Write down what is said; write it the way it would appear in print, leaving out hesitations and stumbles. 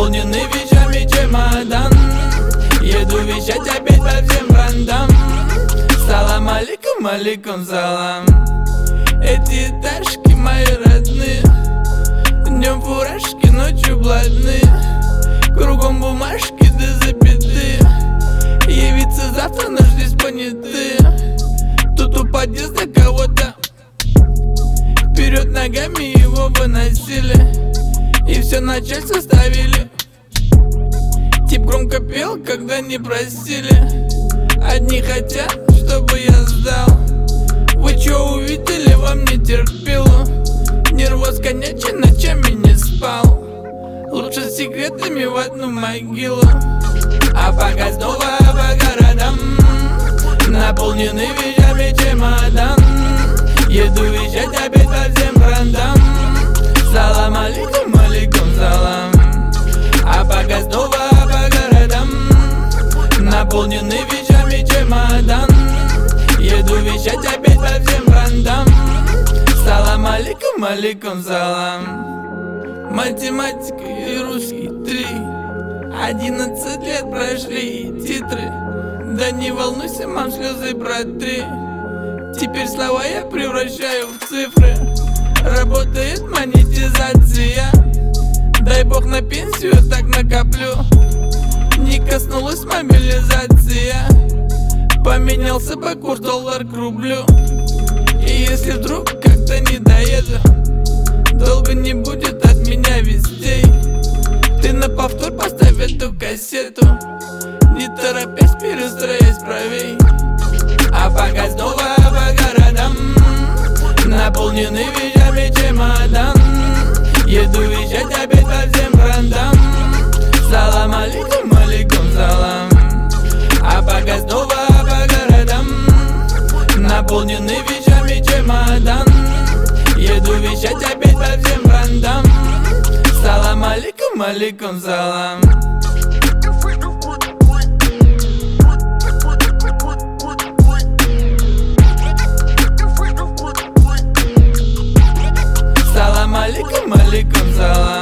Наполненный вещами чемодан, еду вещать опять по всем брендам. Салам алейкум, алейкум салам. Эти этажки мои родные, днем фуражки, ночью блатные. Кругом бумажки да запятые, явиться завтра наш здесь понятые. Тут у подъезда кого-то вперед ногами его выносили, и все начальство ставили. Тип громко пел, когда не просили. Одни хотят, чтобы я сдал. Вы чё увидели во мне терпилу? Нервоз конячий, ночами не спал. Лучше с секретами в одну могилу. А пока снова по городам, наполненный вещами чемодан, еду вещать опять по всем брендам. Салам алейкум, алейкум салам. А пока снова по городам, наполненный вещами чемодан, еду вещать опять по всем брендам. Салам алейкум, алейкум салам. Математика и русский 3, 11 лет прошли и титры. Да не волнуйся, мам, слезы протри. Теперь слова я превращаю в цифры. Работает монетизация. Дай бог на пенсию так накоплю. Не коснулась мобилизация. Поменялся по курс доллар к рублю. И если вдруг как-то не доеду, долго не будет от меня вестей. Ты на повтор поставь эту кассету, не торопясь перестроясь правей. А пока снова по городам, наполненный вещами чемодан, еду вещать опять по всем брендам. Салам алейкум, алейкум салам. А пока снова по городам, наполненный вещами чемодан, еду вещать опять по всем брендам. Салам алейкум, алейкум салам. Салам алейкум, алейкум салам.